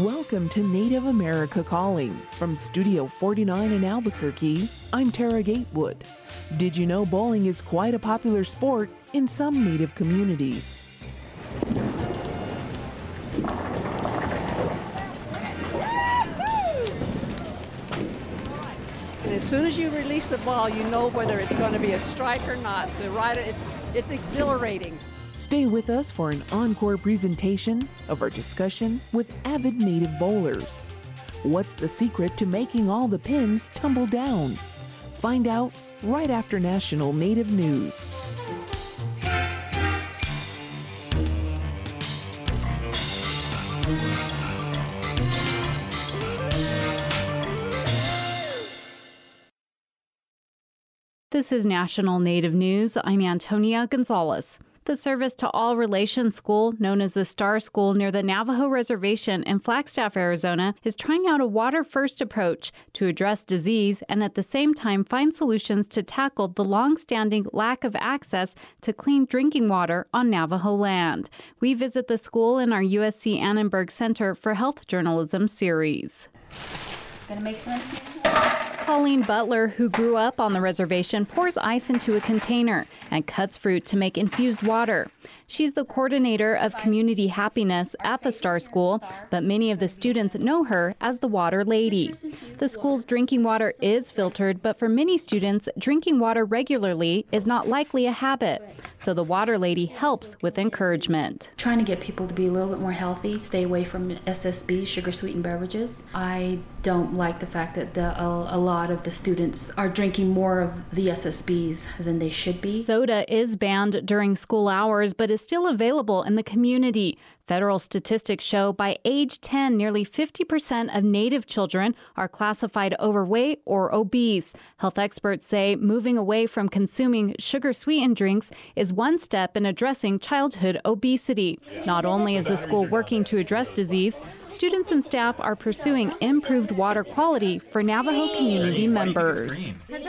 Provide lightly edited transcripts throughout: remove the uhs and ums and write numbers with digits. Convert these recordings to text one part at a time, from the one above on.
Welcome to Native America Calling. From Studio 49 in Albuquerque, I'm Tara Gatewood. Did you know bowling is quite a popular sport in some Native communities? And as soon as you release the ball, you know whether it's going to be a strike or not. So it's exhilarating. Stay with us for an encore presentation of our discussion with avid Native bowlers. What's the secret to making all the pins tumble down? Find out right after National Native News. This is National Native News. I'm Antonia Gonzalez. The Service to All Relations School, known as the Star School near the Navajo Reservation in Flagstaff, Arizona, is trying out a water-first approach to address disease and at the same time find solutions to tackle the long-standing lack of access to clean drinking water on Navajo land. We visit the school in our USC Annenberg Center for Health Journalism series. Gonna make some. Pauline Butler, who grew up on the reservation, pours ice into a container and cuts fruit to make infused water. She's the coordinator of community happiness at the Star School, but many of the students know her as the Water Lady. The school's drinking water is filtered, but for many students, drinking water regularly is not likely a habit. So the Water Lady helps with encouragement. Trying to get people to be a little bit more healthy, stay away from SSBs, sugar-sweetened beverages. I don't like the fact that a lot of the students are drinking more of the SSBs than they should be. Soda is banned during school hours, but is still available in the community. Federal statistics show by age 10, nearly 50% of Native children are classified overweight or obese. Health experts say moving away from consuming sugar-sweetened drinks is one step in addressing childhood obesity. Not only is the school working to address disease, students and staff are pursuing improved water quality for Navajo community members.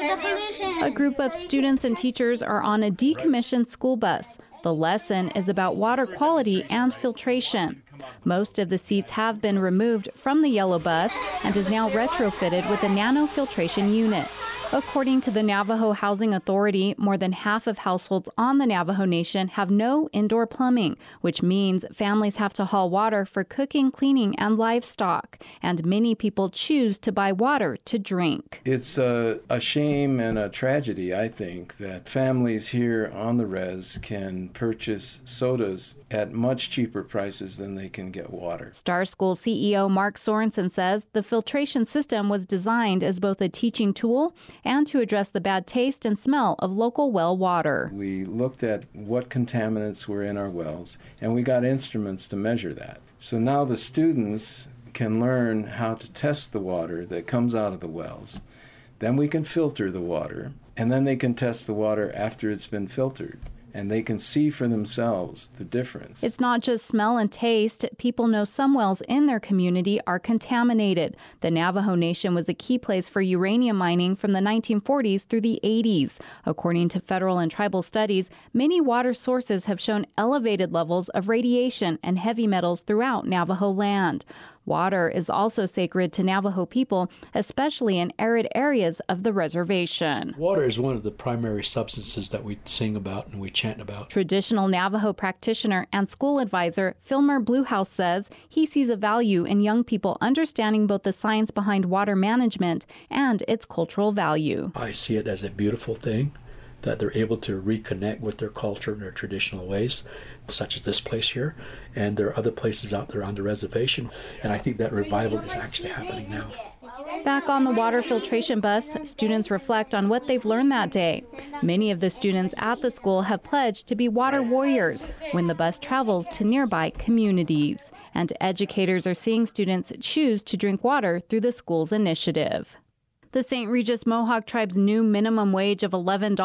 A group of students and teachers are on a decommissioned school bus. The lesson is about water quality and filtration. Most of the seats have been removed from the yellow bus and is now retrofitted with a nanofiltration unit. According to the Navajo Housing Authority, more than half of households on the Navajo Nation have no indoor plumbing, which means families have to haul water for cooking, cleaning, and livestock. And many people choose to buy water to drink. It's a shame and a tragedy, I think, that families here on the res can purchase sodas at much cheaper prices than they can get water. Star School CEO Mark Sorensen says the filtration system was designed as both a teaching tool and to address the bad taste and smell of local well water. We looked at what contaminants were in our wells, and we got instruments to measure that. So now the students can learn how to test the water that comes out of the wells. Then we can filter the water, and then they can test the water after it's been filtered. And they can see for themselves the difference. It's not just smell and taste. People know some wells in their community are contaminated. The Navajo Nation was a key place for uranium mining from the 1940s through the 80s. According to federal and tribal studies, many water sources have shown elevated levels of radiation and heavy metals throughout Navajo land. Water is also sacred to Navajo people, especially in arid areas of the reservation. Water is one of the primary substances that we sing about and we chant about. Traditional Navajo practitioner and school advisor Filmer Bluehouse says he sees a value in young people understanding both the science behind water management and its cultural value. I see it as a beautiful thing that they're able to reconnect with their culture and their traditional ways, such as this place here, and there are other places out there on the reservation, and I think that revival is actually happening now. Back on the water filtration bus, students reflect on what they've learned that day. Many of the students at the school have pledged to be water warriors when the bus travels to nearby communities. And educators are seeing students choose to drink water through the school's initiative. The St. Regis Mohawk Tribe's new minimum wage of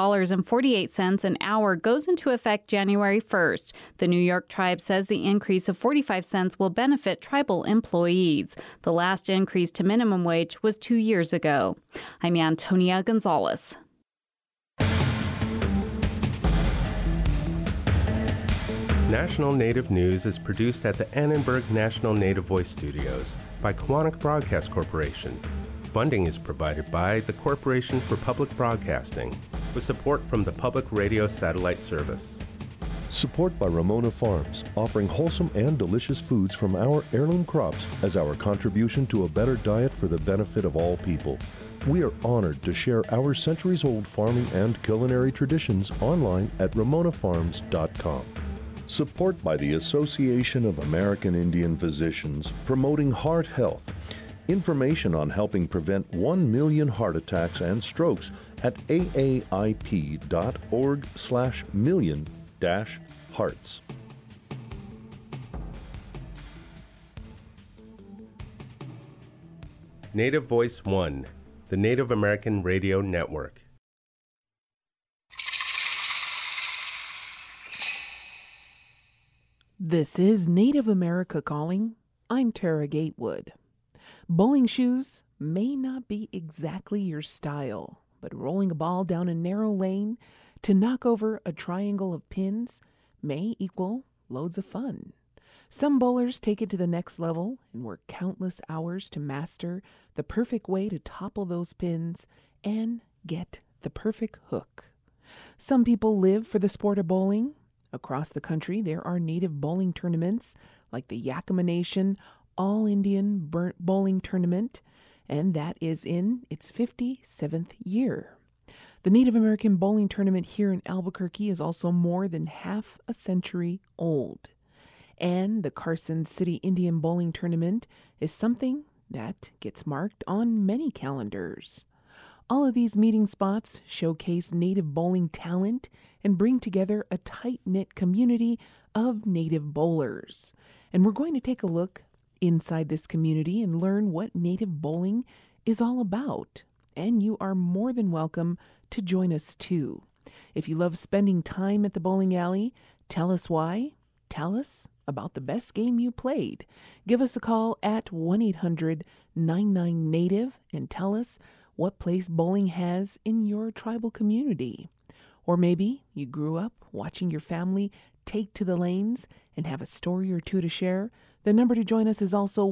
$11.48 an hour goes into effect January 1st. The New York tribe says the increase of 45 cents will benefit tribal employees. The last increase to minimum wage was 2 years ago. I'm Antonia Gonzalez. National Native News is produced at the Annenberg National Native Voice Studios by Kiwanis Broadcast Corporation. Funding is provided by the Corporation for Public Broadcasting, with support from the Public Radio Satellite Service. Support by Ramona Farms, offering wholesome and delicious foods from our heirloom crops as our contribution to a better diet for the benefit of all people. We are honored to share our centuries-old farming and culinary traditions online at ramonafarms.com. Support by the Association of American Indian Physicians, promoting heart health. Information on helping prevent 1 million heart attacks and strokes at aip.org/million-hearts. Native Voice One, the Native American Radio Network. This is Native America Calling. I'm Tara Gatewood. Bowling shoes may not be exactly your style, but rolling a ball down a narrow lane to knock over a triangle of pins may equal loads of fun. Some bowlers take it to the next level and work countless hours to master the perfect way to topple those pins and get the perfect hook. Some people live for the sport of bowling. Across the country, there are native bowling tournaments like the Yakima Nation All-Indian Bowling Tournament, and that is in its 57th year. The Native American Bowling Tournament here in Albuquerque is also more than half a century old. And the Carson City Indian Bowling Tournament is something that gets marked on many calendars. All of these meeting spots showcase native bowling talent and bring together a tight-knit community of native bowlers. And we're going to take a look inside this community and learn what native bowling is all about. And you are more than welcome to join us too. If you love spending time at the bowling alley, tell us why. Tell us about the best game you played. Give us a call at 1-800-99-NATIVE and tell us what place bowling has in your tribal community. Or maybe you grew up watching your family take to the lanes and have a story or two to share. The number to join us is also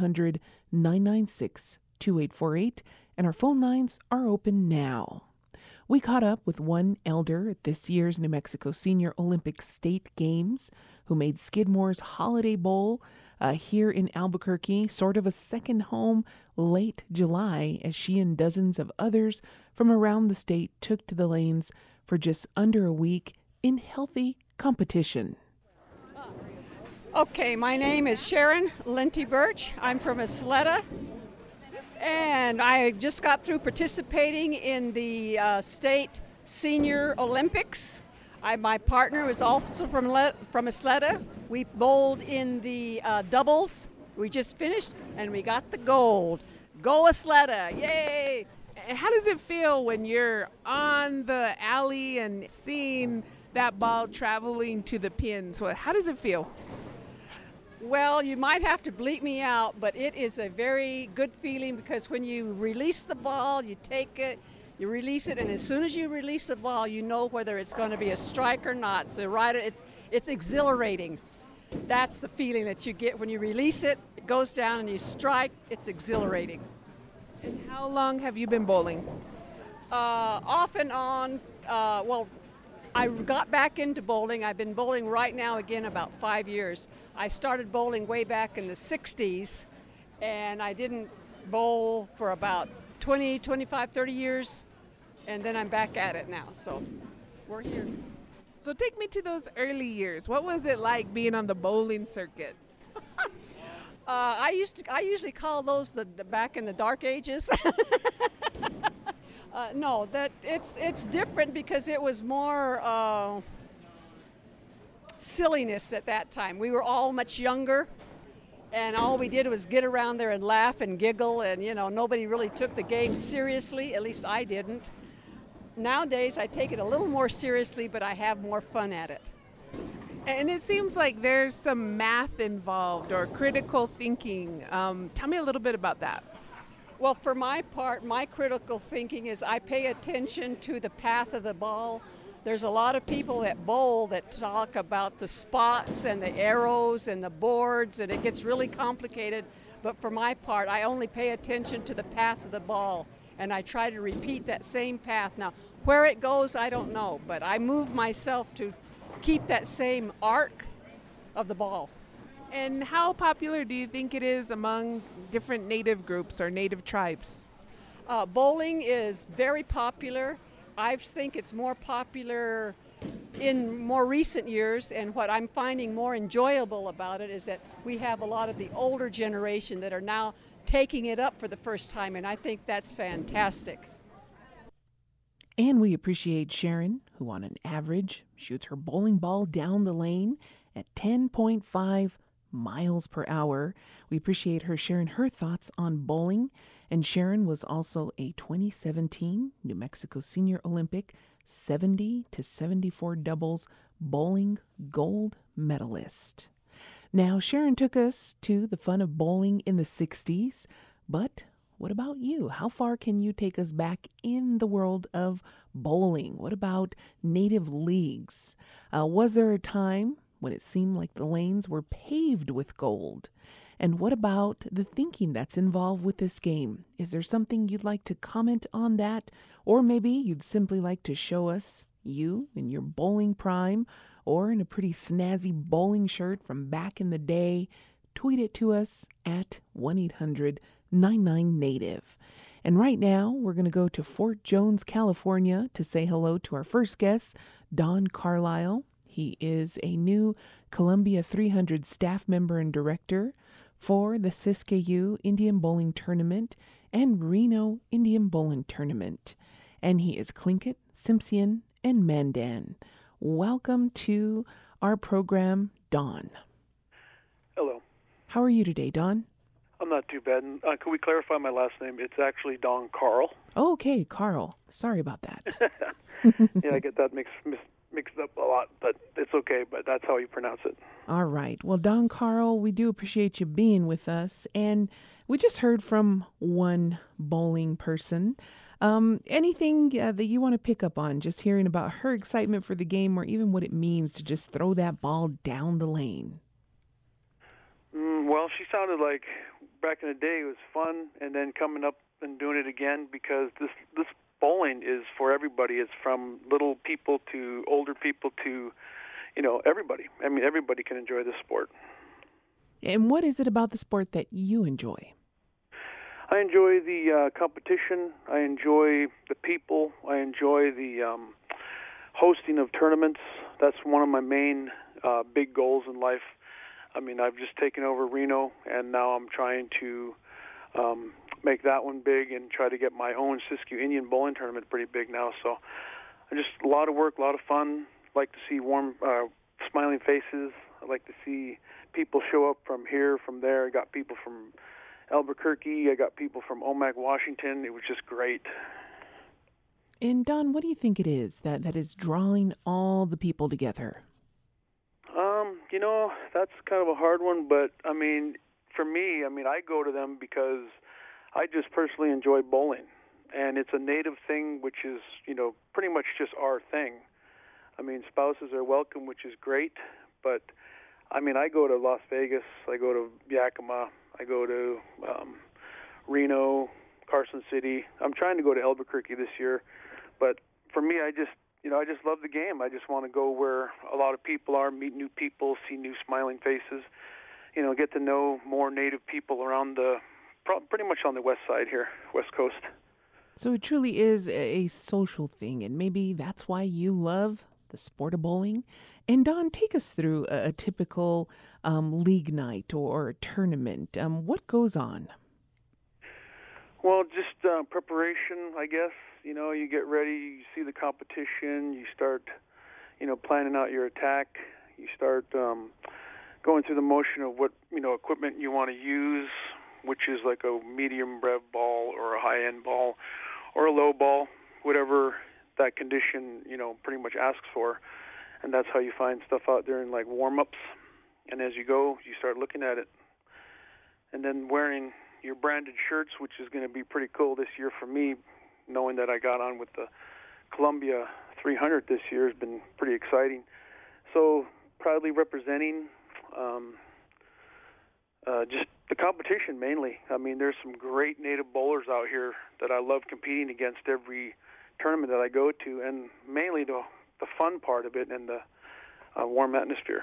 1-800-996-2848, and our phone lines are open now. We caught up with one elder at this year's New Mexico Senior Olympic State Games who made Skidmore's Holiday Bowl here in Albuquerque sort of a second home late July, as she and dozens of others from around the state took to the lanes for just under a week in healthy competition. Okay, my name is Sharon Linty Birch. I'm from Isleta, and I just got through participating in the state senior Olympics. My partner was also from Isleta. We bowled in the doubles. We just finished, and we got the gold. Go Isleta! Yay! And how does it feel when you're on the alley and seeing that ball traveling to the pins? How does it feel? Well, you might have to bleep me out, but it is a very good feeling because when you release the ball, you take it, you release it, and as soon as you release the ball, you know whether it's going to be a strike or not. So it's exhilarating. That's the feeling that you get when you release it. It goes down and you strike. It's exhilarating. And how long have you been bowling? Off and on. I got back into bowling. I've been bowling right now again about 5 years. I started bowling way back in the 60s, and I didn't bowl for about 20, 25, 30 years, and then I'm back at it now. So we're here. So take me to those early years. What was it like being on the bowling circuit? I usually call those the back in the dark ages. No, that it's different because it was more silliness at that time. We were all much younger, and all we did was get around there and laugh and giggle, and nobody really took the game seriously. At least I didn't. Nowadays, I take it a little more seriously, but I have more fun at it. And it seems like there's some math involved or critical thinking. Tell me a little bit about that. Well, for my part, my critical thinking is I pay attention to the path of the ball, There's a lot of people that bowl that talk about the spots and the arrows and the boards, and it gets really complicated. But for my part, I only pay attention to the path of the ball, and I try to repeat that same path. Now, where it goes, I don't know, but I move myself to keep that same arc of the ball. And how popular do you think it is among different native groups or native tribes? Bowling is very popular. I think it's more popular in more recent years, and what I'm finding more enjoyable about it is that we have a lot of the older generation that are now taking it up for the first time, and I think that's fantastic. And we appreciate Sharon, who on an average shoots her bowling ball down the lane at 10.5 miles per hour. We appreciate her sharing her thoughts on bowling. And Sharon was also a 2017 New Mexico Senior Olympic 70 to 74 doubles bowling gold medalist. Now, Sharon took us to the fun of bowling in the 60s, but what about you? How far can you take us back in the world of bowling? What about native leagues? Was there a time when it seemed like the lanes were paved with gold? And what about the thinking that's involved with this game? Is there something you'd like to comment on that? Or maybe you'd simply like to show us you in your bowling prime or in a pretty snazzy bowling shirt from back in the day? Tweet it to us at 1-800-99-NATIVE. And right now, we're going to go to Fort Jones, California to say hello to our first guest, Don Carlisle. He is a new Columbia 300 staff member and director for the Siskiyou Indian Bowling Tournament and Reno Indian Bowling Tournament. And he is Tlingit, Tsimshian, and Mandan. Welcome to our program, Don. Hello. How are you today, Don? I'm not too bad. Can we clarify my last name? It's actually Don Carl. Oh, okay, Carl. Sorry about that. Yeah, I get that mixed up a lot, but it's okay, but that's how you pronounce it. All right. Well, Don Carl, we do appreciate you being with us. And we just heard from one bowling person. Anything that you want to pick up on, just hearing about her excitement for the game or even what it means to just throw that ball down the lane? Well, she sounded like back in the day it was fun, and then coming up and doing it again, because this bowling is for everybody. It's from little people to older people to, everybody. I mean, everybody can enjoy this sport. And what is it about the sport that you enjoy? I enjoy the competition. I enjoy the people. I enjoy the hosting of tournaments. That's one of my main big goals in life. I mean, I've just taken over Reno, and now I'm trying to make that one big and try to get my own Siskiyou Indian Bowling Tournament pretty big now. So just a lot of work, a lot of fun. I like to see warm, smiling faces. I like to see people show up from here, from there. I got people from Albuquerque. I got people from Omak, Washington. It was just great. And Don, what do you think it is that is drawing all the people together? That's kind of a hard one, but I mean, for me, I go to them because I just personally enjoy bowling, and it's a native thing, which is, pretty much just our thing. I mean, spouses are welcome, which is great, but I go to Las Vegas, I go to Yakima, I go to Reno, Carson City. I'm trying to go to Albuquerque this year, but for me, I just love the game. I just want to go where a lot of people are, meet new people, see new smiling faces, get to know more native people around pretty much on the west side here, West Coast. So it truly is a social thing, and maybe that's why you love the sport of bowling. And Don, take us through a typical league night or tournament. What goes on? Well, just preparation, I guess. You get ready, you see the competition, you start, planning out your attack. You start going through the motion of what, equipment you want to use, which is like a medium rev ball or a high-end ball or a low ball, whatever that condition, pretty much asks for. And that's how you find stuff out during, like, warm-ups. And as you go, you start looking at it. And then wearing your branded shirts, which is going to be pretty cool this year for me, knowing that I got on with the Columbia 300 this year has been pretty exciting. So proudly representing just the competition mainly. I mean, there's some great native bowlers out here that I love competing against every tournament that I go to, and mainly the fun part of it and the warm atmosphere.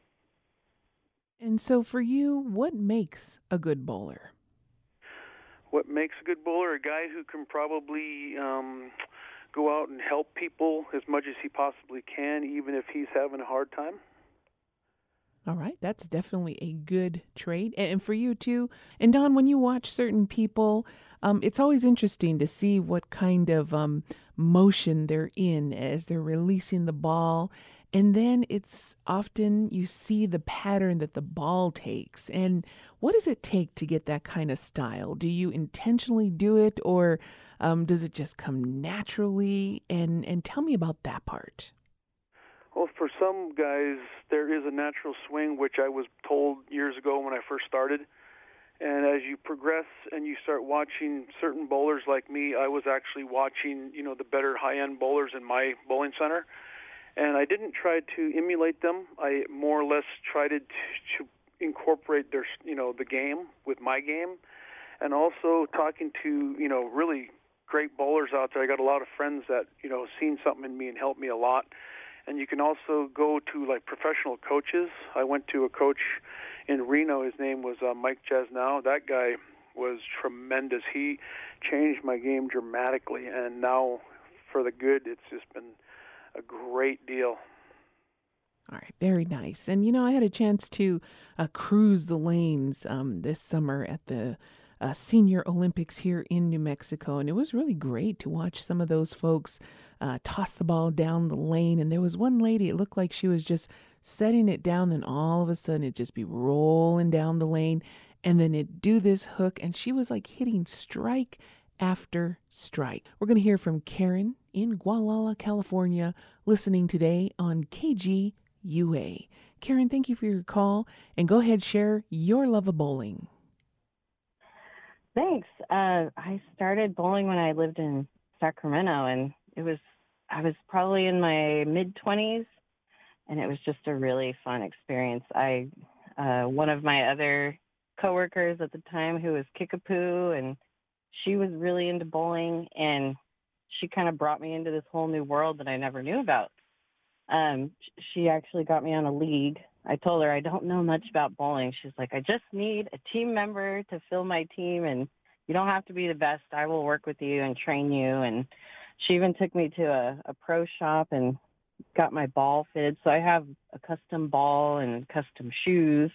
And so for you, what makes a good bowler? What makes a good bowler? A guy who can probably go out and help people as much as he possibly can, even if he's having a hard time. All right, that's definitely a good trait. And for you too. And Don, when you watch certain people, it's always interesting to see what kind of motion they're in as they're releasing the ball. And then it's often you see the pattern that the ball takes. And what does it take to get that kind of style? Do you intentionally do it, or does it just come naturally? And tell me about that part. Well, for some guys, there is a natural swing, which I was told years ago when I first started. And as you progress and you start watching certain bowlers like me, I was actually watching, the better high-end bowlers in my bowling center. And I didn't try to emulate them. I more or less tried to incorporate their, the game with my game. And also talking to, really great bowlers out there. I got a lot of friends that, seen something in me and helped me a lot. And you can also go to like professional coaches. I went to a coach in Reno. His name was Mike Jasnow. That guy was tremendous. He changed my game dramatically, and now for the good, it's just been a great deal. All right, very nice. And I had a chance to cruise the lanes this summer at the Senior Olympics here in New Mexico, and it was really great to watch some of those folks toss the ball down the lane. And there was one lady, it looked like she was just setting it down, then all of a sudden it'd just be rolling down the lane, and then it'd do this hook, and she was like hitting strike after strike. We're going to hear from Karen in Gualala, California, listening today on KGUA. Karen, thank you for your call, and go ahead, share your love of bowling. Thanks. I started bowling when I lived in Sacramento, and I was probably in my mid-20s, and it was just a really fun experience. One of my other coworkers at the time, who was Kickapoo, and she was really into bowling, and she kind of brought me into this whole new world that I never knew about. She actually got me on a league. I told her I don't know much about bowling. She's like, I just need a team member to fill my team, and you don't have to be the best. I will work with you and train you. And she even took me to a pro shop and got my ball fitted. So I have a custom ball and custom shoes.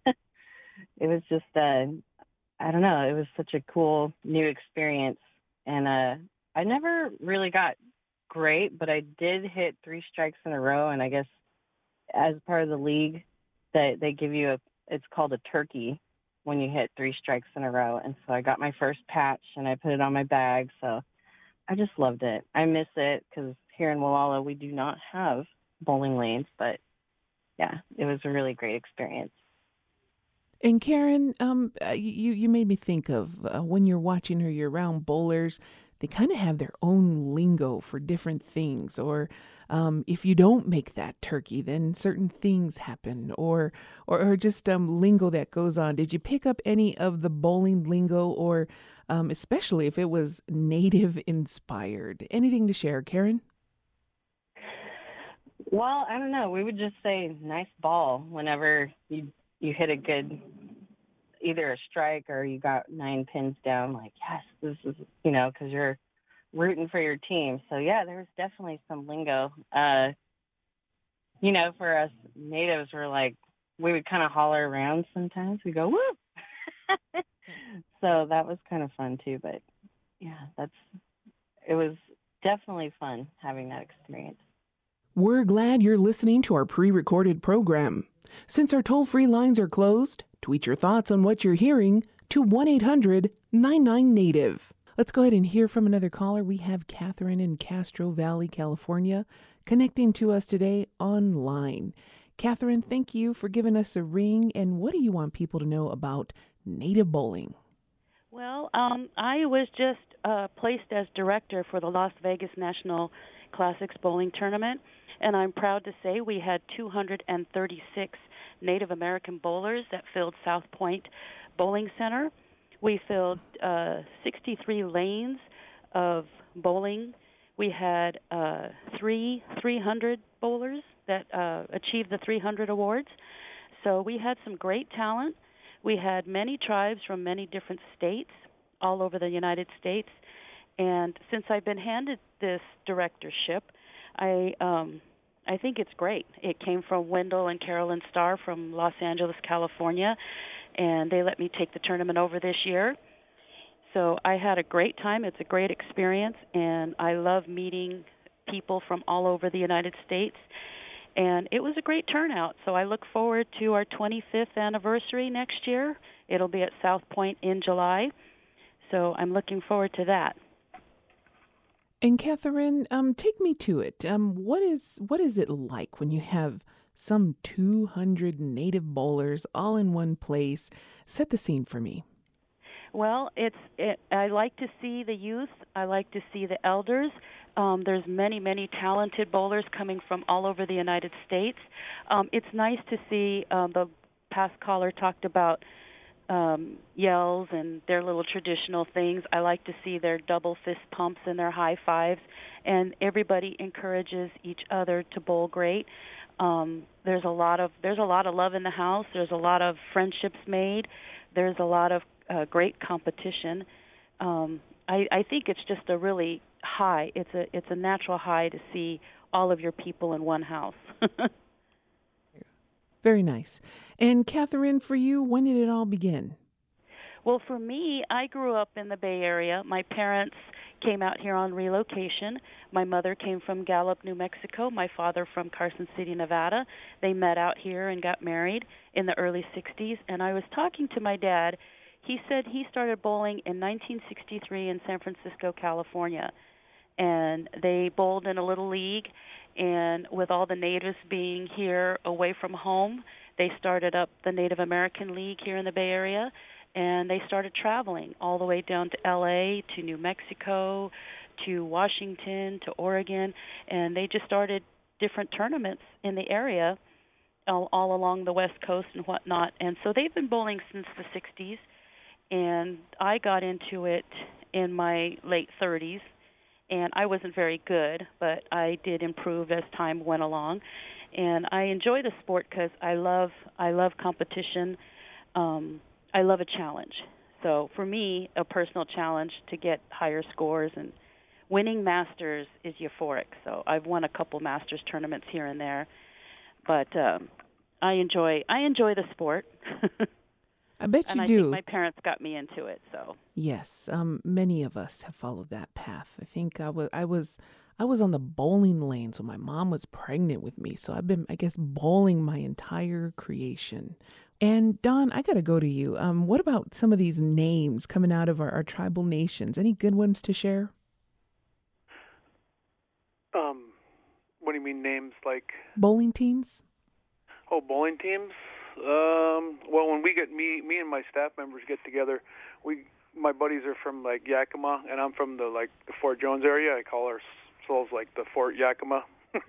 It was just, I don't know, it was such a cool new experience. And I never really got great, but I did hit 3 strikes in a row. And I guess as part of the league, they give you it's called a turkey when you hit 3 strikes in a row. And so I got my first patch and I put it on my bag. So I just loved it. I miss it because here in Gualala we do not have bowling lanes, but yeah, it was a really great experience. And Karen, you made me think of when you're watching or you're around bowlers, they kind of have their own lingo for different things. Or if you don't make that turkey, then certain things happen. Or just lingo that goes on. Did you pick up any of the bowling lingo, or especially if it was native inspired? Anything to share, Karen? Well, I don't know. We would just say nice ball whenever you hit a good, either a strike or you got 9 pins down, like, yes, this is, because you're rooting for your team. So, yeah, there was definitely some lingo. For us natives, we would kind of holler around sometimes. We go, woo! So that was kind of fun, too. But, yeah, it was definitely fun having that experience. We're glad you're listening to our pre-recorded program. Since our toll-free lines are closed, tweet your thoughts on what you're hearing to 1-800-99-NATIVE. Let's go ahead and hear from another caller. We have Catherine in Castro Valley, California, connecting to us today online. Catherine, thank you for giving us a ring. And what do you want people to know about native bowling? Well, I was just placed as director for the Las Vegas National Classics Bowling Tournament, and I'm proud to say we had 236 Native American bowlers that filled South Point Bowling Center. We filled 63 lanes of bowling. We had 300 bowlers that achieved the 300 awards. So we had some great talent. We had many tribes from many different states all over the United States. And since I've been handed this directorship, I think it's great. It came from Wendell and Carolyn Starr from Los Angeles, California, and they let me take the tournament over this year. So I had a great time. It's a great experience, and I love meeting people from all over the United States. And it was a great turnout. So I look forward to our 25th anniversary next year. It'll be at South Point in July. So I'm looking forward to that. And Catherine, take me to it. What is it like when you have some 200 Native bowlers all in one place? Set the scene for me. Well, I like to see the youth. I like to see the elders. There's many talented bowlers coming from all over the United States. It's nice to see. The past caller talked about yells and their little traditional things. I like to see their double fist pumps and their high fives, and everybody encourages each other to bowl great. There's a lot of love in the house. There's a lot of friendships made. There's a lot of great competition. I think it's just a really high. It's a natural high to see all of your people in one house. Very nice. And Catherine, for you, when did it all begin? Well, for me, I grew up in the Bay Area. My parents came out here on relocation. My mother came from Gallup, New Mexico. My father from Carson City, Nevada. They met out here and got married in the early 60s. And I was talking to my dad. He said he started bowling in 1963 in San Francisco, California. And they bowled in a little league. And with all the natives being here away from home, they started up the Native American League here in the Bay Area. And they started traveling all the way down to L.A., to New Mexico, to Washington, to Oregon. And they just started different tournaments in the area all along the West Coast and whatnot. And so they've been bowling since the 60s. And I got into it in my late 30s. And I wasn't very good, but I did improve as time went along. And I enjoy the sport because I love competition. I love a challenge. So for me, a personal challenge to get higher scores, and winning Masters is euphoric. So I've won a couple Masters tournaments here and there, but I enjoy the sport. I bet you and I do. think my parents got me into it. So yes, many of us have followed that path. I think I was on the bowling lanes when my mom was pregnant with me. So I've been, I guess, bowling my entire creation. And Don, I got to go to you. What about some of these names coming out of our tribal nations? Any good ones to share? What do you mean names like? Bowling teams? Oh, bowling teams? Well, when we get me and my staff members get together, my buddies are from like Yakima, and I'm from the Fort Jones area. I call ourselves like the Fort Yakima,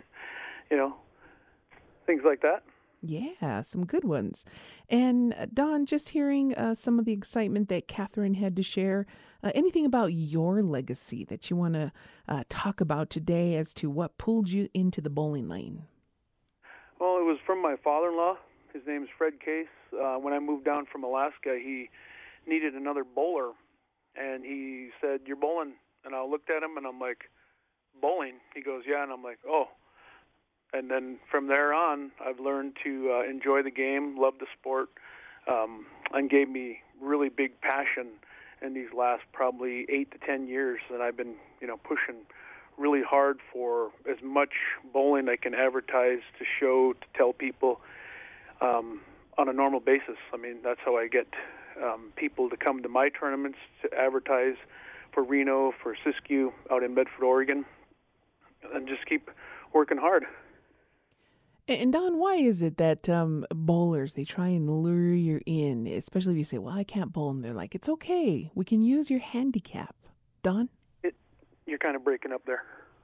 things like that. Yeah, some good ones. And Don, just hearing some of the excitement that Catherine had to share, anything about your legacy that you want to talk about today as to what pulled you into the bowling lane? Well, it was from my father-in-law. His name's Fred Case. When I moved down from Alaska, he needed another bowler, and he said, "You're bowling." And I looked at him, and I'm like, "Bowling?" He goes, "Yeah." And I'm like, "Oh." And then from there on, I've learned to enjoy the game, love the sport, and gave me really big passion in these last probably 8 to 10 years that I've been, pushing really hard for as much bowling I can advertise, to show, to tell people on a normal basis. I mean, that's how I get people to come to my tournaments, to advertise for Reno, for Siskiyou out in Medford, Oregon, and just keep working hard. And Don, why is it that bowlers, they try and lure you in, especially if you say, well, I can't bowl, and they're like, it's okay, we can use your handicap. Don? You're kind of breaking up there.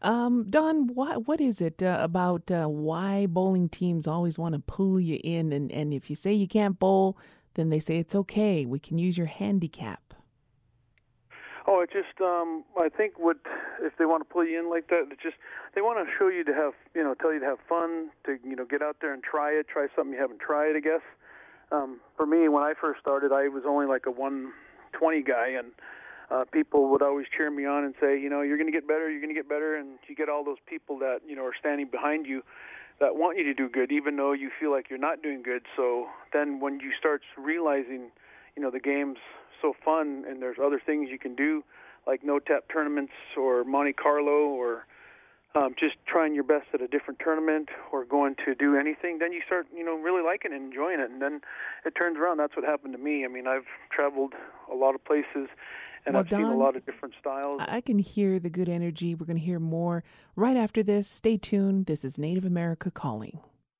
Don, what is it about why bowling teams always want to pull you in? And if you say you can't bowl, then they say it's okay. We can use your handicap. Oh, it just I think if they want to pull you in like that, it's just they want to show you to have tell you to have fun, to get out there and try something you haven't tried, I guess. For me, when I first started, I was only like a 120 guy, and people would always cheer me on and say, you're going to get better, and you get all those people that are standing behind you that want you to do good, even though you feel like you're not doing good. So then when you start realizing, the game's so fun and there's other things you can do, like no-tap tournaments or Monte Carlo, or just trying your best at a different tournament or going to do anything, then you start, really liking it and enjoying it, and then it turns around. That's what happened to me. I mean, I've traveled a lot of places, and I've seen a lot of different styles. I can hear the good energy. We're going to hear more right after this. Stay tuned. This is Native America Calling.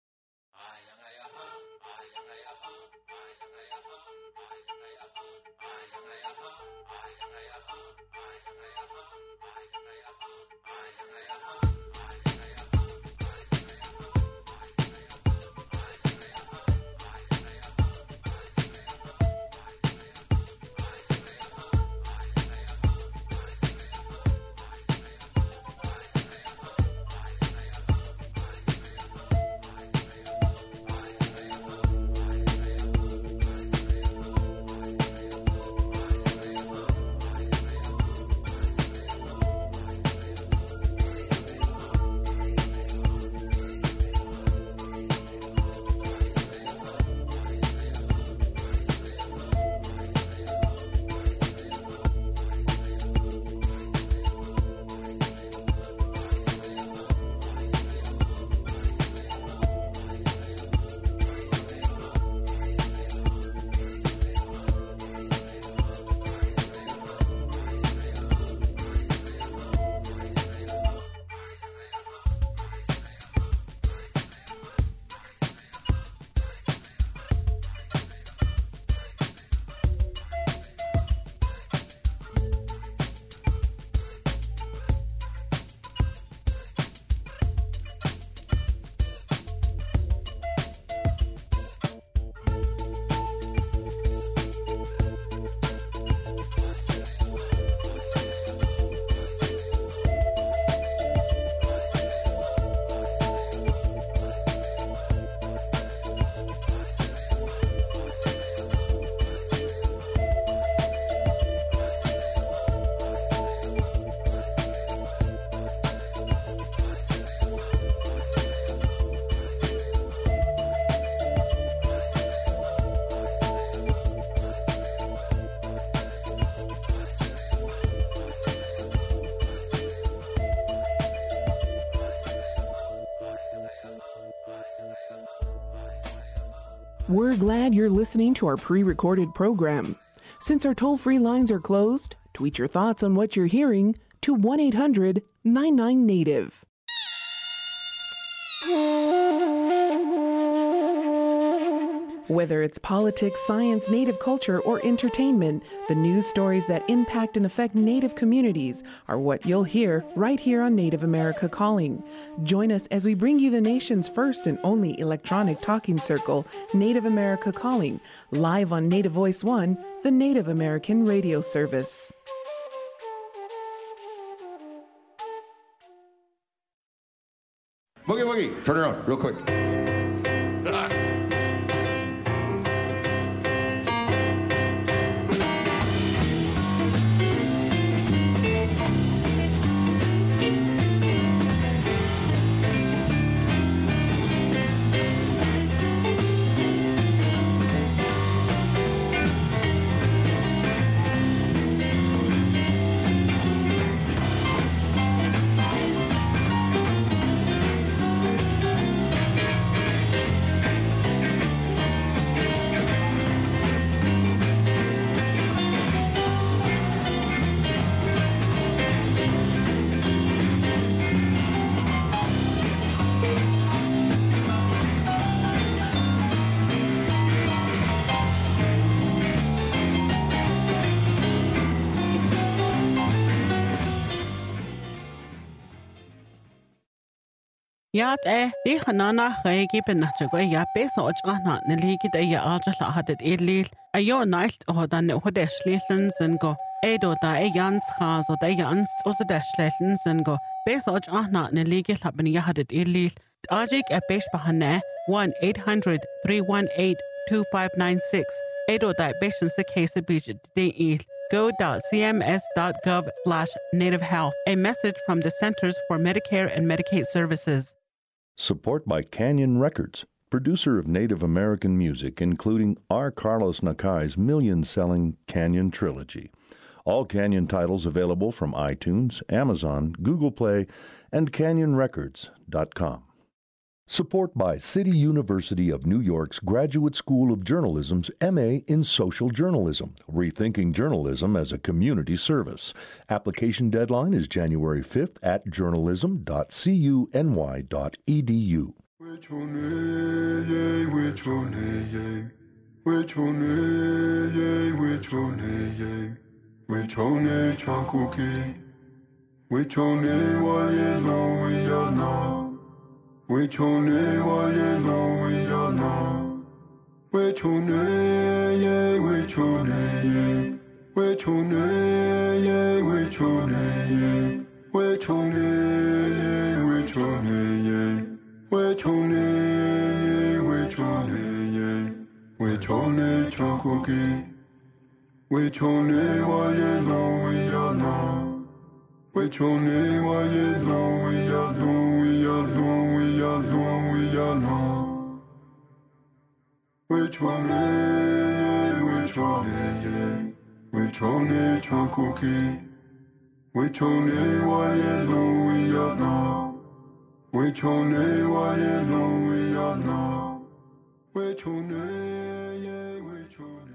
We're glad you're listening to our pre-recorded program. Since our toll-free lines are closed, tweet your thoughts on what you're hearing to 1-800-99-NATIVE. Whether it's politics, science, Native culture, or entertainment, the news stories that impact and affect Native communities are what you'll hear right here on Native America Calling. Join us as we bring you the nation's first and only electronic talking circle, Native America Calling, live on Native Voice One, the Native American radio service. Boogie Woogie, turn around real quick. Yat Bihanana Hagibin Nachagoya Beso Chana Neligida Ajala had it illil. A yo night or than Hodesh Litlans and go. Edo da Jans Has or the Jans or the Dash Litlans and go. Beso Chana Neligil Happen Yahad illil. Ajik a Besh Bahane 1-800-318-2596. Edo da Beshan the case of Beach DE. Go.cms.gov/Native Health. A message from the Centers for Medicare and Medicaid Services. Support by Canyon Records, producer of Native American music, including R. Carlos Nakai's million-selling Canyon Trilogy. All Canyon titles available from iTunes, Amazon, Google Play, and CanyonRecords.com. Support by City University of New York's Graduate School of Journalism's MA in Social Journalism, rethinking journalism as a community service. Application deadline is January 5th at journalism.cuny.edu. Wechone waye no yana. Wechone ye, wechone ye. Wechone ye, wechone ye. Wechone ye, wechone ye. Wechone ye, wechone ye. Wechone chankoki. Wechone waye no yana. Wechone waye no yana. Which one, which one, chankoki? Which one, why no we are now? Which one, why no we are now? Which one, which one?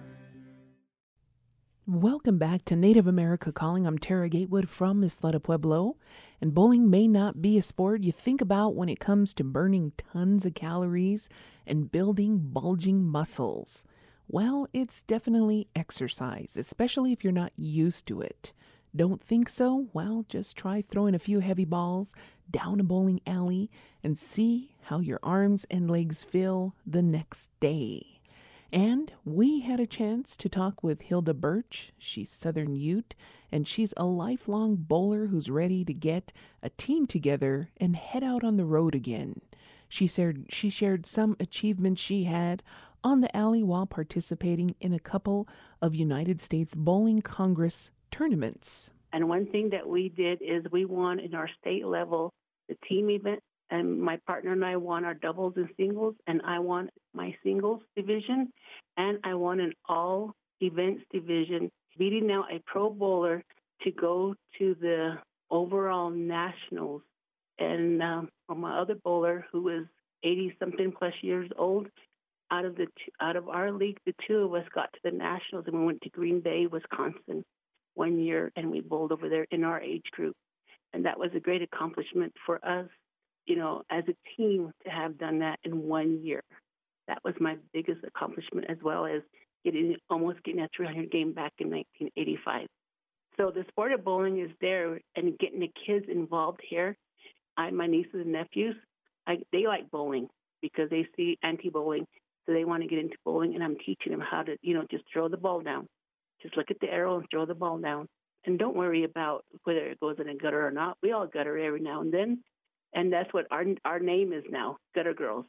Welcome back to Native America Calling. I'm Tara Gatewood from Isleta Pueblo. And bowling may not be a sport you think about when it comes to burning tons of calories and building bulging muscles. Well, it's definitely exercise, especially if you're not used to it. Don't think so? Well, just try throwing a few heavy balls down a bowling alley and see how your arms and legs feel the next day. And we had a chance to talk with Hilda Birch. She's Southern Ute, and she's a lifelong bowler who's ready to get a team together and head out on the road again. She shared some achievements she had on the alley while participating in a couple of United States Bowling Congress tournaments. And one thing that we did is we won in our state level the team event, and my partner and I won our doubles and singles, and I won my singles division, and I won an all events division, beating now a pro bowler to go to the overall nationals. And my other bowler, who was 80-something plus years old, out of our league, the two of us got to the nationals, and we went to Green Bay, Wisconsin, one year, and we bowled over there in our age group. And that was a great accomplishment for us, you know, as a team to have done that in 1 year. That was my biggest accomplishment, as well as almost getting a 300 game back in 1985. So the sport of bowling is there, and getting the kids involved here. My nieces and nephews, they like bowling because they see anti-bowling, so they want to get into bowling, and I'm teaching them how to, just throw the ball down. Just look at the arrow and throw the ball down. And don't worry about whether it goes in a gutter or not. We all gutter every now and then, and that's what our name is now, Gutter Girls.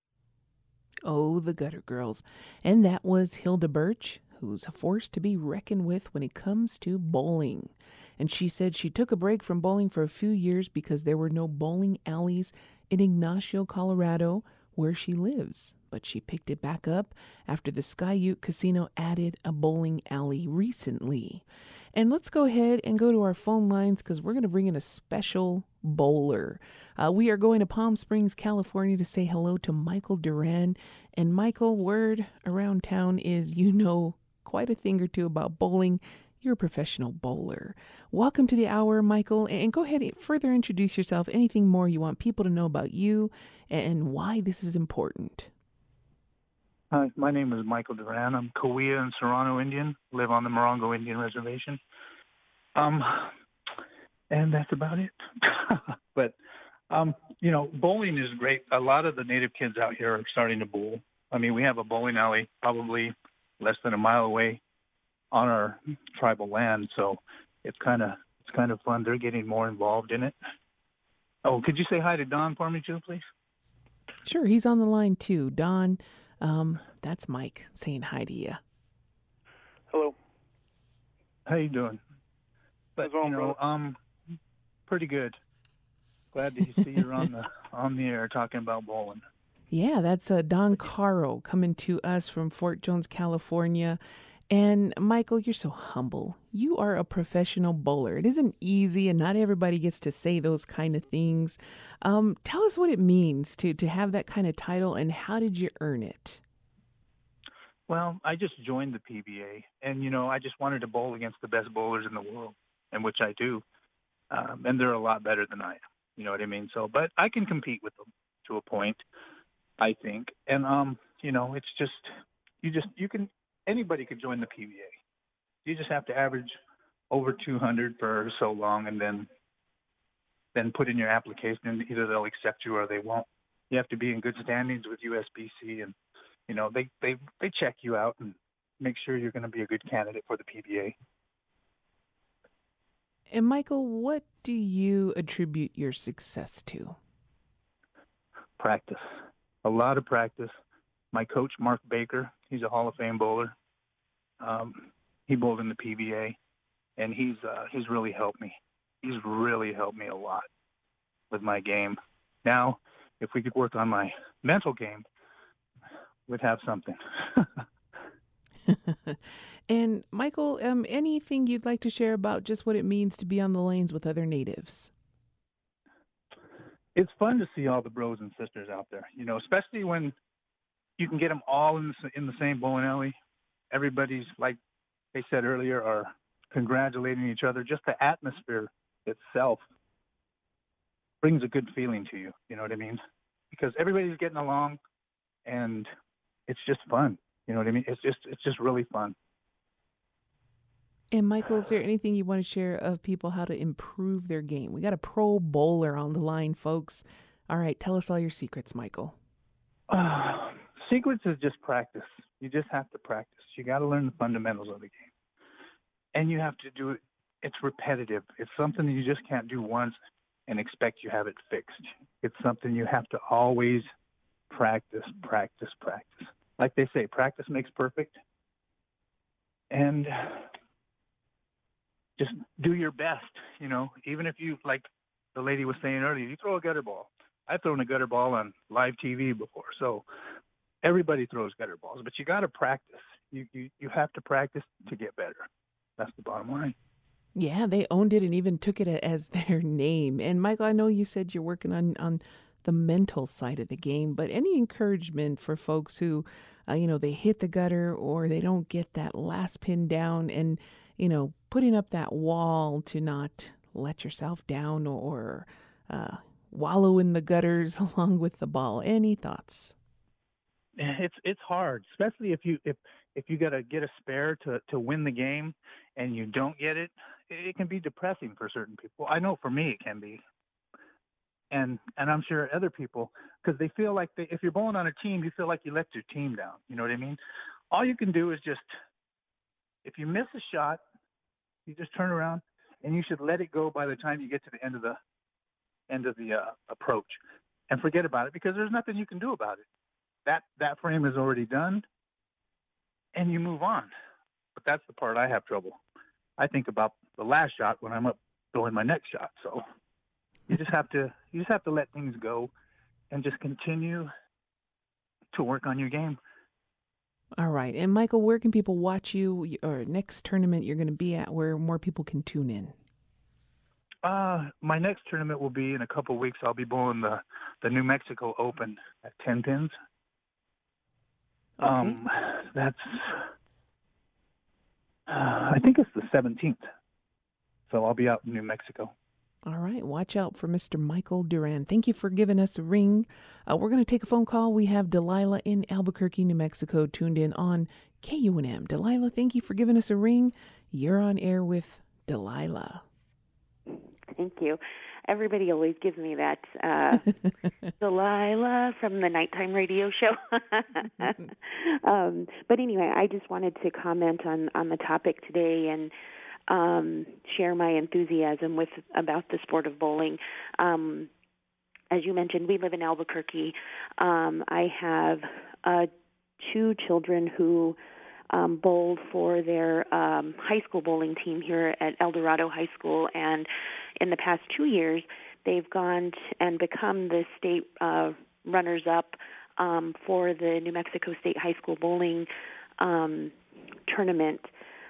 Oh, the Gutter Girls. And that was Hilda Birch, who's a force to be reckoned with when it comes to bowling. And she said she took a break from bowling for a few years because there were no bowling alleys in Ignacio, Colorado, where she lives. But she picked it back up after the Sky Ute Casino added a bowling alley recently. And let's go ahead and go to our phone lines because we're going to bring in a special bowler. We are going to Palm Springs, California to say hello to Michael Duran. And Michael, word around town is you know quite a thing or two about bowling. You're a professional bowler. Welcome to the hour, Michael. And go ahead and further introduce yourself. Anything more you want people to know about you and why this is important. Hi, my name is Michael Duran. I'm Cahuilla and Serrano Indian, live on the Morongo Indian Reservation. And that's about it. But Bowling is great. A lot of the native kids out here are starting to bowl. I mean, we have a bowling alley probably less than a mile away on our tribal land, so it's kind of fun. They're getting more involved in it. Oh, could you say hi to Don for me too, please? Sure, he's on the line too. Don, that's Mike saying hi to you. Hello. How you doing? But pretty good. Glad to see you're on the air talking about bowling. Yeah, that's Don Caro coming to us from Fort Jones, California. And Michael, you're so humble. You are a professional bowler. It isn't easy, and not everybody gets to say those kind of things. Tell us what it means to have that kind of title, and how did you earn it? Well, I just joined the PBA, and I just wanted to bowl against the best bowlers in the world, and which I do. And they're a lot better than I am. You know what I mean? So, but I can compete with them to a point, I think. And it's just anybody could join the PBA. You just have to average over 200 for so long, and then put in your application, and either they'll accept you or they won't. You have to be in good standings with USBC, and they check you out and make sure you're going to be a good candidate for the PBA. And Michael, what do you attribute your success to? Practice. A lot of practice. My coach, Mark Baker, he's a Hall of Fame bowler. He bowled in the PBA, and he's really helped me. He's really helped me a lot with my game. Now, if we could work on my mental game, we'd have something. And Michael, anything you'd like to share about just what it means to be on the lanes with other natives? It's fun to see all the bros and sisters out there, especially when you can get them all in the same bowling alley. Everybody's, like they said earlier, are congratulating each other. Just the atmosphere itself brings a good feeling to you. You know what I mean? Because everybody's getting along, and it's just fun. You know what I mean? It's just really fun. And Michael, is there anything you want to share of people how to improve their game? We got a pro bowler on the line, folks. All right, tell us all your secrets, Michael. Secrets is just practice. You just have to practice. You got to learn the fundamentals of the game. And you have to do it. It's repetitive. It's something that you just can't do once and expect you have it fixed. It's something you have to always practice. Like they say, practice makes perfect. And just do your best, even if you, like the lady was saying earlier, you throw a gutter ball. I've thrown a gutter ball on live TV before, so everybody throws gutter balls, but you got to practice. You have to practice to get better. That's the bottom line. Yeah, they owned it and even took it as their name. And Michael, I know you said you're working on the mental side of the game, but any encouragement for folks who, they hit the gutter or they don't get that last pin down, and putting up that wall to not let yourself down or wallow in the gutters along with the ball. Any thoughts? It's hard, especially if you got to get a spare to win the game and you don't get it. It can be depressing for certain people. I know for me it can be, and I'm sure other people, because they feel like if you're bowling on a team, you feel like you let your team down. You know what I mean? All you can do is just, if you miss a shot, you just turn around and you should let it go by the time you get to the end of the approach, and forget about it, because there's nothing you can do about it. That frame is already done, and you move on. But that's the part I have trouble. I think about the last shot when I'm up throwing my next shot. So you just have to let things go and just continue to work on your game. All right. And Michael, where can people watch you, or next tournament you're going to be at, where more people can tune in? My next tournament will be in a couple of weeks. I'll be bowling the New Mexico Open at 10 pins. Okay. That's I think it's the 17th. So I'll be out in New Mexico. All right. Watch out for Mr. Michael Duran. Thank you for giving us a ring. We're going to take a phone call. We have Delilah in Albuquerque, New Mexico, tuned in on KUNM. Delilah, thank you for giving us a ring. You're on air with Delilah. Thank you. everybody always gives me that Delilah from the nighttime radio show. But anyway, I just wanted to comment on the topic today and share my enthusiasm about the sport of bowling. As you mentioned, we live in Albuquerque. I have 2 children who bowled for their high school bowling team here at El Dorado High School, and in the past 2 years, they've gone and become the state runners-up for the New Mexico State High School Bowling tournament.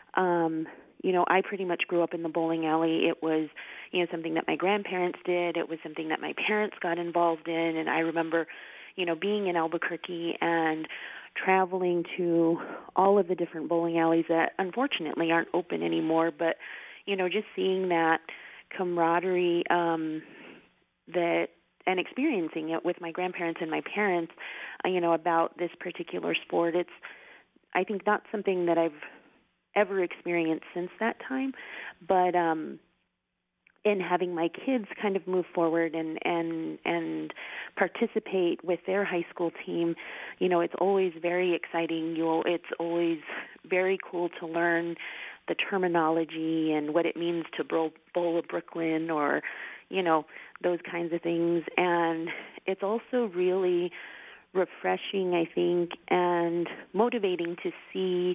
I pretty much grew up in the bowling alley. It was, something that my grandparents did. It was something that my parents got involved in, and I remember, being in Albuquerque and traveling to all of the different bowling alleys that unfortunately aren't open anymore, but, just seeing that camaraderie and experiencing it with my grandparents and my parents, about this particular sport. It's, I think, not something that I've ever experienced since that time, but in having my kids kind of move forward and participate with their high school team, it's always very exciting. It's always very cool to learn the terminology and what it means to bowl a Brooklyn or, those kinds of things. And it's also really refreshing, I think, and motivating to see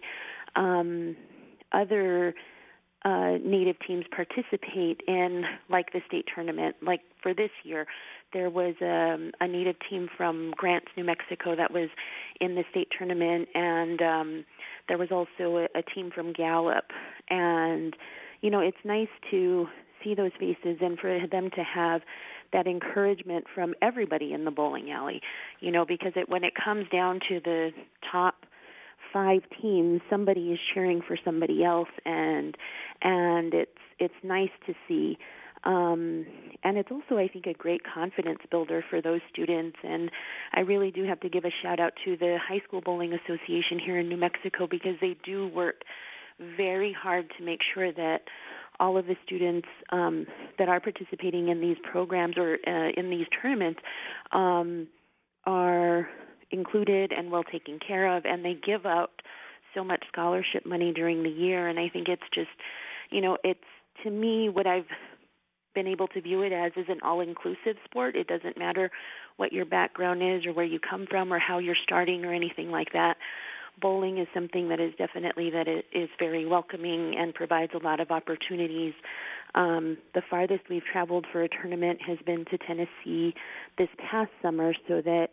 other Native teams participate in, like, the state tournament. Like, for this year, there was a Native team from Grants, New Mexico that was in the state tournament, and there was also a team from Gallup. And, it's nice to see those faces and for them to have that encouragement from everybody in the bowling alley, because when it comes down to the top 5 teams, somebody is cheering for somebody else, and it's nice to see. And it's also, I think, a great confidence builder for those students. And I really do have to give a shout out to the High School Bowling Association here in New Mexico, because they do work very hard to make sure that all of the students that are participating in these programs or in these tournaments are included and well taken care of, and they give out so much scholarship money during the year. And I think it's just, it's, to me, what I've been able to view it as is an all-inclusive sport. It doesn't matter what your background is or where you come from or how you're starting or anything like that. Bowling is something that is definitely that it is very welcoming and provides a lot of opportunities. The farthest we've traveled for a tournament has been to Tennessee this past summer, so that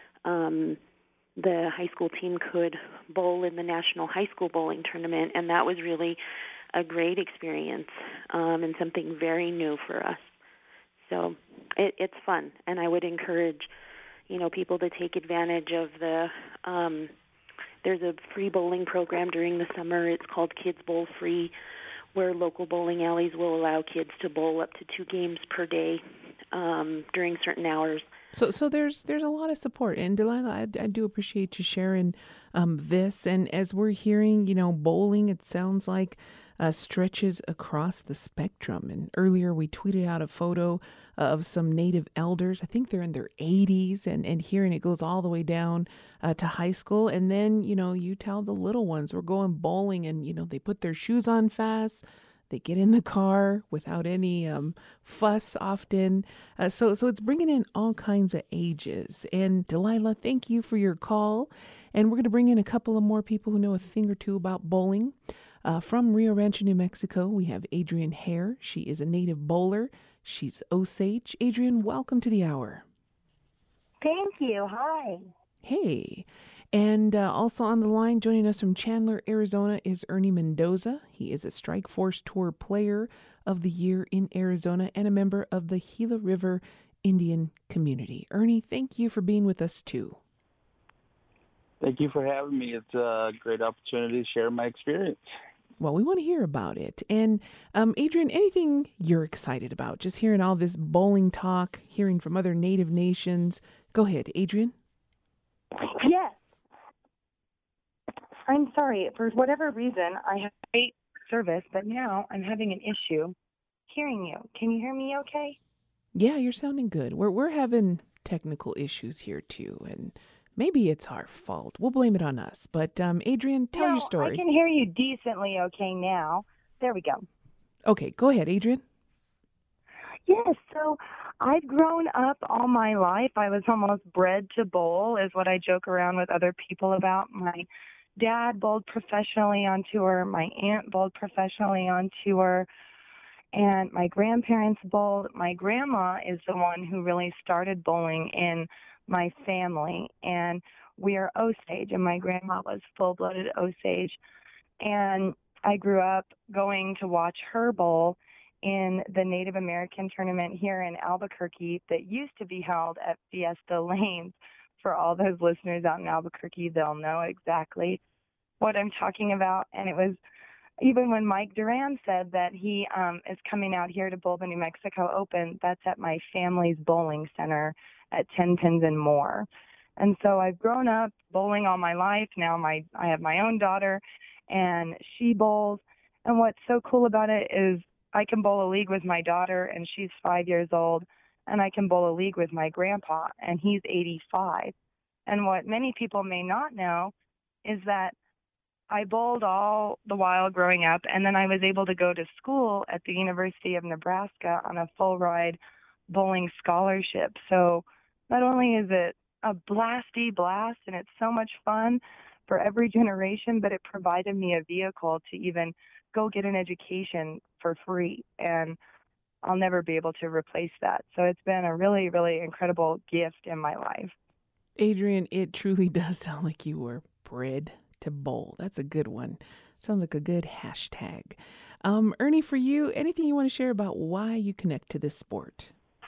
the high school team could bowl in the National High School Bowling Tournament, and that was really a great experience and something very new for us. So it's fun, and I would encourage, people to take advantage of the there's a free bowling program during the summer. It's called Kids Bowl Free, where local bowling alleys will allow kids to bowl up to 2 games per day during certain hours. So there's a lot of support, and Delilah, I do appreciate you sharing this. And as we're hearing, bowling, it sounds like stretches across the spectrum. And earlier we tweeted out a photo of some Native elders. I think they're in their 80s, and hearing it goes all the way down to high school. And then, you tell the little ones we're going bowling, and, they put their shoes on fast. They get in the car without any fuss often. So it's bringing in all kinds of ages. And Delilah, thank you for your call. And we're going to bring in a couple of more people who know a thing or two about bowling. From Rio Rancho, New Mexico, we have Adrienne Hare. She is a native bowler. She's Osage. Adrienne, welcome to the hour. Thank you. Hi. Hey. And also on the line, joining us from Chandler, Arizona, is Ernie Mendoza. He is a Strike Force Tour Player of the Year in Arizona and a member of the Gila River Indian community. Ernie, thank you for being with us, too. Thank you for having me. It's a great opportunity to share my experience. Well, we want to hear about it. And Adrienne, anything you're excited about? Just hearing all this bowling talk, hearing from other Native nations. Go ahead, Adrienne. Yes. I'm sorry. For whatever reason, I have great service, but now I'm having an issue hearing you. Can you hear me okay? Yeah, you're sounding good. We're having technical issues here too, and maybe it's our fault. We'll blame it on us. But Adrian, tell your No, story. I can hear you decently okay now. There we go. Okay, go ahead, Adrian. Yes, so I've grown up all my life. I was almost bred to bowl, is what I joke around with other people about. My dad bowled professionally on tour. My aunt bowled professionally on tour. And my grandparents bowled. My grandma is the one who really started bowling in my family. And we are Osage, and my grandma was full-blooded Osage. And I grew up going to watch her bowl in the Native American tournament here in Albuquerque that used to be held at Fiesta Lanes. For all those listeners out in Albuquerque, they'll know exactly what I'm talking about. And it was even when Mike Duran said that he is coming out here to bowl the New Mexico Open, that's at my family's bowling center at 10 Pins and More. And so I've grown up bowling all my life. Now I have my own daughter, and she bowls. And what's so cool about it is I can bowl a league with my daughter, and she's 5 years old, and I can bowl a league with my grandpa, and he's 85. And what many people may not know is that I bowled all the while growing up, and then I was able to go to school at the University of Nebraska on a full-ride bowling scholarship. So not only is it a blasty blast, and it's so much fun for every generation, but it provided me a vehicle to even go get an education for free, and I'll never be able to replace that. So it's been a really, really incredible gift in my life. Adrian, it truly does sound like you were bred to bowl. That's a good one. Sounds like a good hashtag. Ernie, for you, anything you want to share about why you connect to this sport?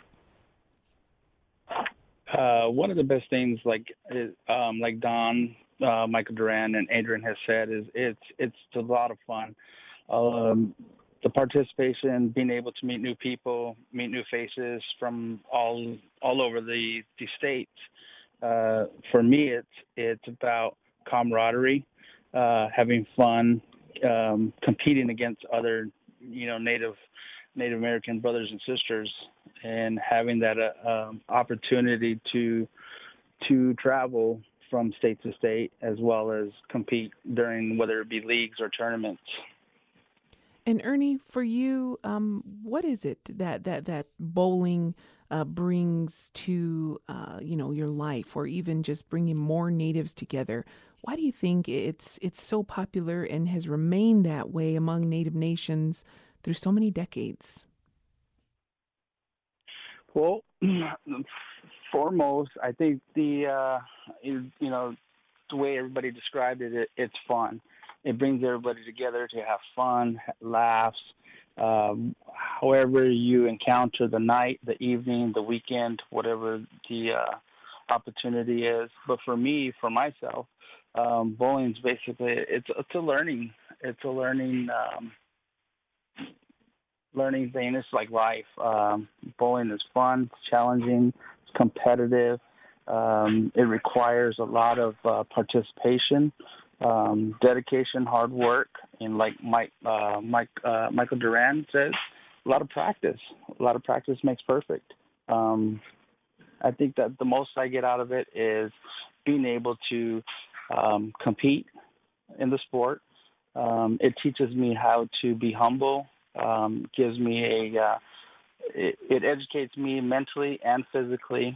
One of the best things, like Don, Michael Duran, and Adrian has said, is it's a lot of fun. The participation, being able to meet new people, meet new faces from all over the states. For me, it's about camaraderie, having fun, competing against other, Native American brothers and sisters, and having that opportunity to travel from state to state, as well as compete during whether it be leagues or tournaments. And Ernie, for you, what is it that bowling brings to your life, or even just bringing more natives together? Why do you think it's so popular and has remained that way among Native nations through so many decades? Well, foremost, I think the way everybody described it, it's fun. It brings everybody together to have fun, laughs. However you encounter the night, the evening, the weekend, whatever the opportunity is. But for me, for myself, bowling is basically it's a learning. It's a learning thing. It's like life. Bowling is fun, it's challenging, it's competitive. It requires a lot of participation, dedication, hard work, and like Michael Duran says, a lot of practice. A lot of practice makes perfect. I think that the most I get out of it is being able to compete in the sport. It teaches me how to be humble. Gives me it educates me mentally and physically.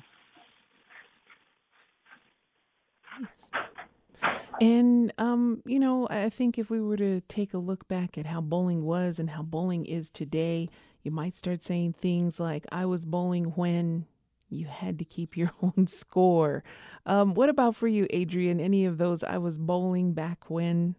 Nice. And, I think if we were to take a look back at how bowling was and how bowling is today, you might start saying things like, I was bowling when you had to keep your own score. What about for you, Adrian? Any of those I was bowling back when?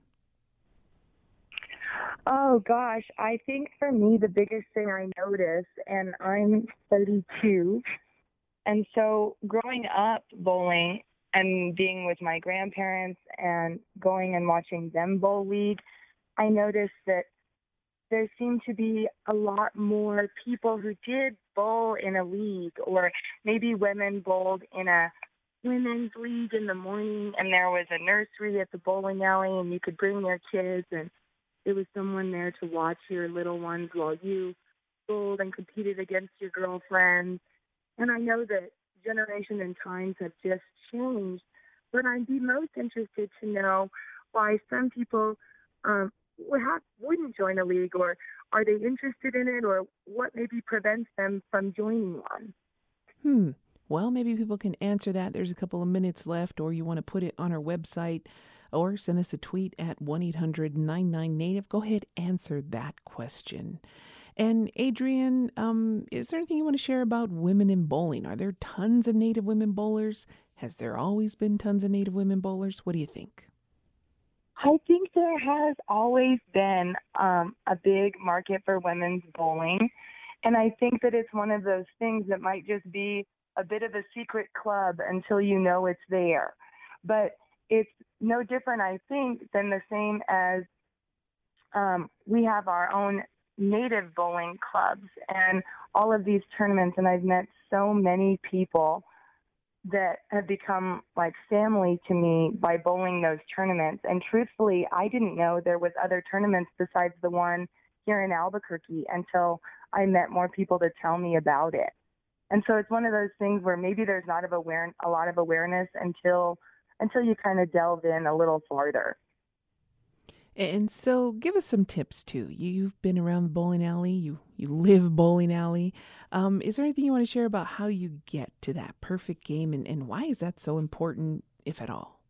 Oh, gosh. I think for me, the biggest thing I noticed, and I'm 32, and so growing up bowling and being with my grandparents and going and watching them bowl league, I noticed that there seemed to be a lot more people who did bowl in a league, or maybe women bowled in a women's league in the morning, and there was a nursery at the bowling alley, and you could bring your kids, and there was someone there to watch your little ones while you school and competed against your girlfriends. And I know that generation and times have just changed, but I'd be most interested to know why some people wouldn't join a league, or are they interested in it, or what maybe prevents them from joining one? Well, maybe people can answer that. There's a couple of minutes left, or you want to put it on our website, or send us a tweet at 1-800-99-NATIVE. Go ahead, answer that question. And Adrian, is there anything you want to share about women in bowling? Are there tons of Native women bowlers? Has there always been tons of Native women bowlers? What do you think? I think there has always been a big market for women's bowling, and I think that it's one of those things that might just be a bit of a secret club until you know it's there. But it's no different, I think, than the same as we have our own Native bowling clubs and all of these tournaments, and I've met so many people that have become like family to me by bowling those tournaments. And truthfully, I didn't know there was other tournaments besides the one here in Albuquerque until I met more people to tell me about it. And so it's one of those things where maybe there's not a lot of awareness until you kind of delve in a little farther. And so give us some tips, too. You've been around the bowling alley. You live bowling alley. Is there anything you want to share about how you get to that perfect game, and why is that so important, if at all?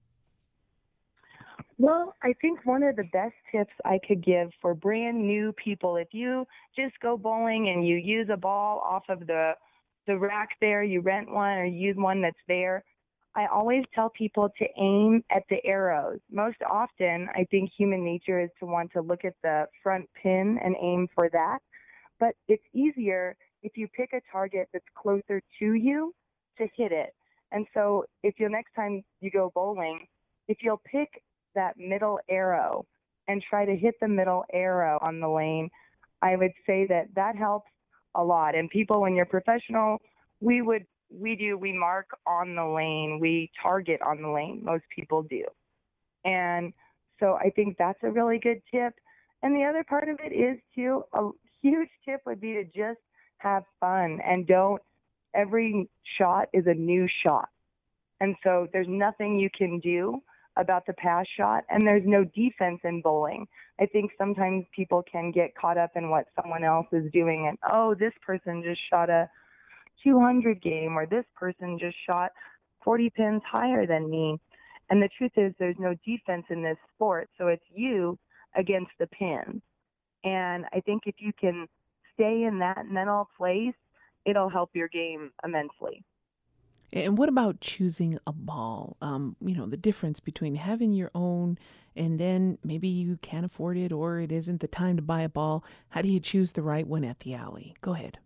Well, I think one of the best tips I could give for brand new people, if you just go bowling and you use a ball off of the rack there, you rent one or use one that's there, I always tell people to aim at the arrows. Most often, I think human nature is to want to look at the front pin and aim for that. But it's easier if you pick a target that's closer to you to hit it. And so next time you go bowling, if you'll pick that middle arrow and try to hit the middle arrow on the lane, I would say that helps a lot. And people, when you're professional, we mark on the lane, we target on the lane, most people do. And so I think that's a really good tip. And the other part of it is too, a huge tip would be to just have fun, and every shot is a new shot. And so there's nothing you can do about the past shot, and there's no defense in bowling. I think sometimes people can get caught up in what someone else is doing, and this person just shot a 200 game, or this person just shot 40 pins higher than me. And the truth is there's no defense in this sport, so it's you against the pins. And I think if you can stay in that mental place, it'll help your game immensely. And what about choosing a ball? The difference between having your own and then maybe you can't afford it, or it isn't the time to buy a ball. How do you choose the right one at the alley? Go ahead.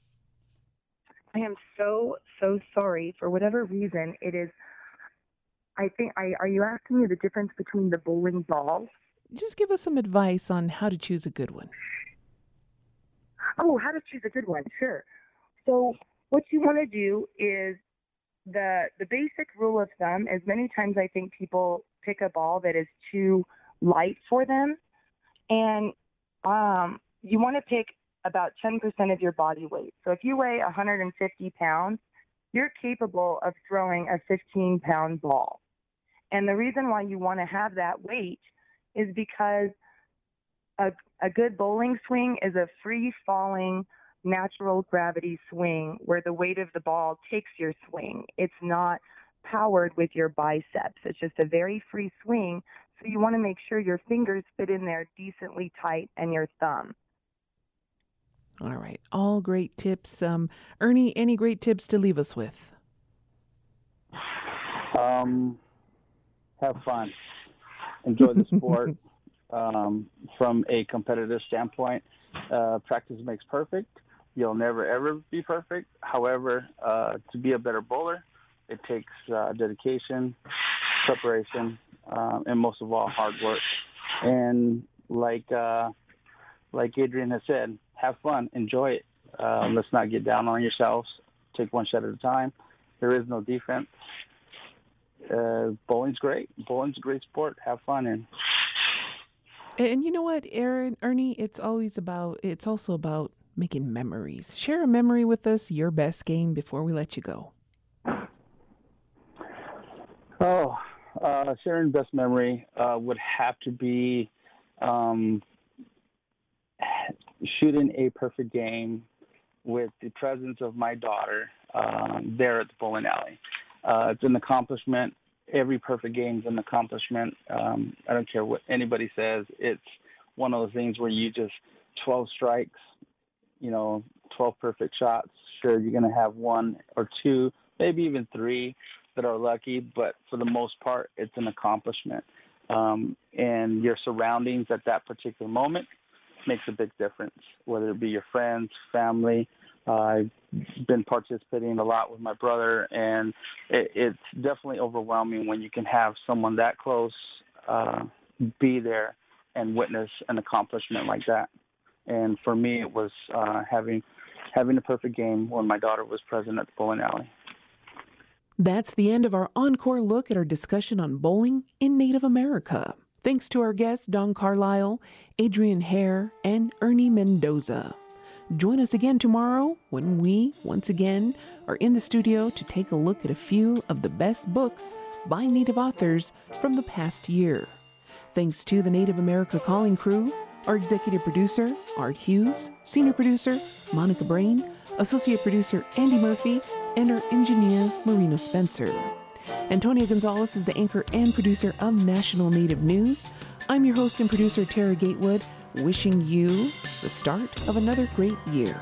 I am so sorry. For whatever reason, it is. I think. Are you asking me the difference between the bowling balls? Just give us some advice on how to choose a good one. Oh, how to choose a good one? Sure. So what you want to do is the basic rule of thumb is many times I think people pick a ball that is too light for them, and you want to pick about 10% of your body weight. So if you weigh 150 pounds, you're capable of throwing a 15-pound ball. And the reason why you want to have that weight is because a good bowling swing is a free-falling natural gravity swing where the weight of the ball takes your swing. It's not powered with your biceps. It's just a very free swing. So you want to make sure your fingers fit in there decently tight and your thumb. All right. All great tips. Ernie, any great tips to leave us with? Have fun. Enjoy the sport. From a competitive standpoint, practice makes perfect. You'll never, ever be perfect. However, to be a better bowler, it takes dedication, preparation, and most of all, hard work. And like Adrian has said, have fun, enjoy it. Let's not get down on yourselves. Take one shot at a time. There is no defense. Bowling's great. Bowling's a great sport. Have fun. And you know what, Ernie? It's also about making memories. Share a memory with us, your best game, before we let you go. Sharing best memory would have to be shooting a perfect game with the presence of my daughter there at the bowling alley. It's an accomplishment. Every perfect game is an accomplishment. I don't care what anybody says. It's one of those things where you just 12 strikes, 12 perfect shots. Sure, you're going to have one or two, maybe even three that are lucky, but for the most part, it's an accomplishment. And your surroundings at that particular moment makes a big difference, whether it be your friends, family. I've been participating a lot with my brother, and it's definitely overwhelming when you can have someone that close be there and witness an accomplishment like that. And for me, it was having a perfect game when my daughter was present at the bowling alley. That's the end of our encore look at our discussion on bowling in Native America. Thanks to our guests, Don Carlisle, Adrian Hare, and Ernie Mendoza. Join us again tomorrow when we, once again, are in the studio to take a look at a few of the best books by Native authors from the past year. Thanks to the Native America Calling crew, our executive producer, Art Hughes, senior producer, Monica Brain, associate producer, Andy Murphy, and our engineer, Marino Spencer. Antonia Gonzalez is the anchor and producer of National Native News. I'm your host and producer, Tara Gatewood, wishing you the start of another great year.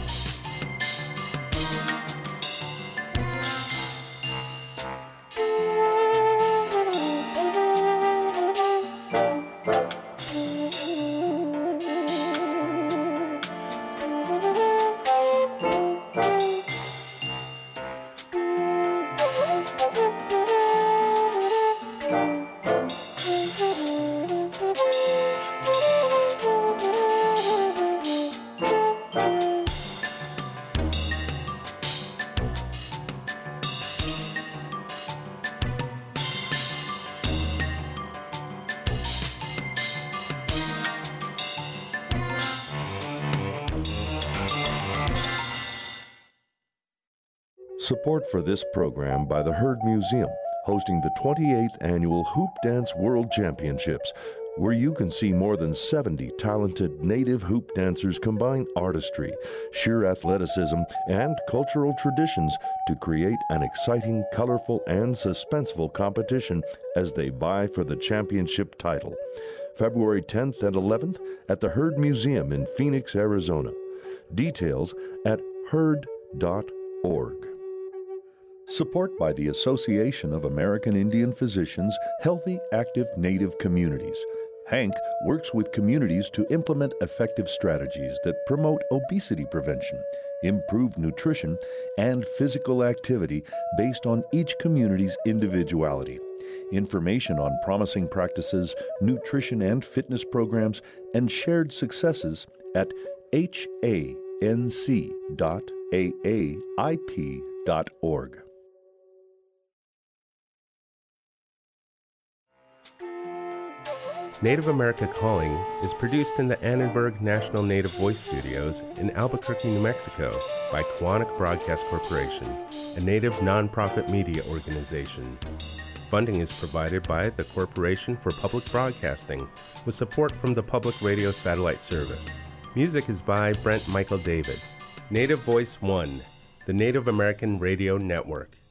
Support for this program by the Heard Museum, hosting the 28th Annual Hoop Dance World Championships, where you can see more than 70 talented native hoop dancers combine artistry, sheer athleticism, and cultural traditions to create an exciting, colorful, and suspenseful competition as they vie for the championship title. February 10th and 11th at the Heard Museum in Phoenix, Arizona. Details at heard.org. Support by the Association of American Indian Physicians, Healthy Active Native Communities. HANC works with communities to implement effective strategies that promote obesity prevention, improve nutrition, and physical activity based on each community's individuality. Information on promising practices, nutrition and fitness programs, and shared successes at hanc.aaip.org. Native America Calling is produced in the Annenberg National Native Voice Studios in Albuquerque, New Mexico by Quantic Broadcast Corporation, a native nonprofit media organization. Funding is provided by the Corporation for Public Broadcasting with support from the Public Radio Satellite Service. Music is by Brent Michael Davids. Native Voice One, the Native American Radio Network.